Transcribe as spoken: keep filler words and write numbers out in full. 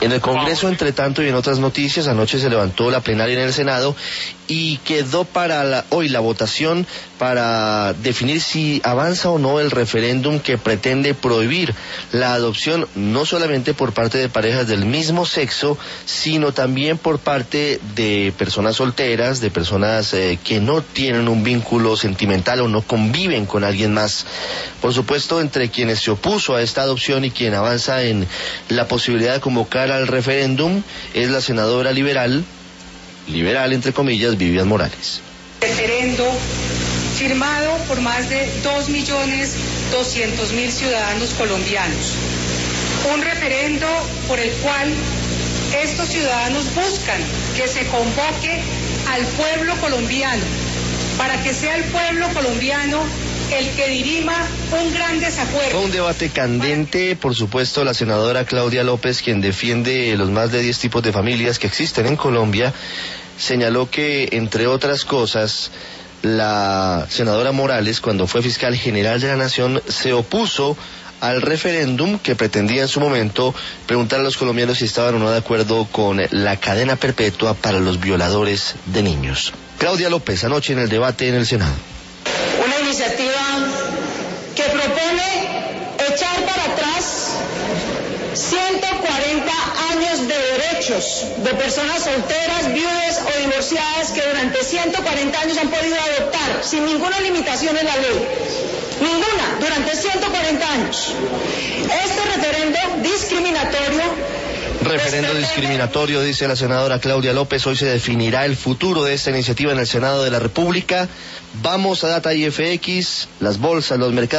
En el Congreso, entre tanto, y en otras noticias, anoche se levantó la plenaria en el Senado y quedó para la, hoy la votación para definir si avanza o no el referéndum que pretende prohibir la adopción no solamente por parte de parejas del mismo sexo, sino también por parte de personas solteras, de personas eh, que no tienen un vínculo sentimental o no conviven con alguien más. Por supuesto, entre quienes se opuso a esta adopción y quien avanza en la posibilidad de convocar al referéndum es la senadora liberal, liberal entre comillas, Vivian Morales. Referendo firmado por más de dos millones doscientos mil ciudadanos colombianos. Un referendo por el cual estos ciudadanos buscan que se convoque al pueblo colombiano, para que sea el pueblo colombiano el que dirima un gran desacuerdo. Fue un debate candente, por supuesto, la senadora Claudia López, quien defiende los más de diez tipos de familias que existen en Colombia, señaló que, entre otras cosas, la senadora Morales, cuando fue fiscal general de la Nación, se opuso al referéndum que pretendía en su momento preguntar a los colombianos si estaban o no de acuerdo con la cadena perpetua para los violadores de niños. Claudia López, anoche en el debate en el Senado. Una iniciativa que propone echar para atrás ciento cuarenta años de derechos de personas solteras, viudas o divorciadas que durante ciento cuarenta años han podido adoptar sin ninguna limitación en la ley. Ninguna, durante ciento cuarenta años. Este referendo discriminatorio... Referendo discriminatorio, dice la senadora Claudia López. Hoy se definirá el futuro de esta iniciativa en el Senado de la República. Vamos a Data I F X, las bolsas, los mercados.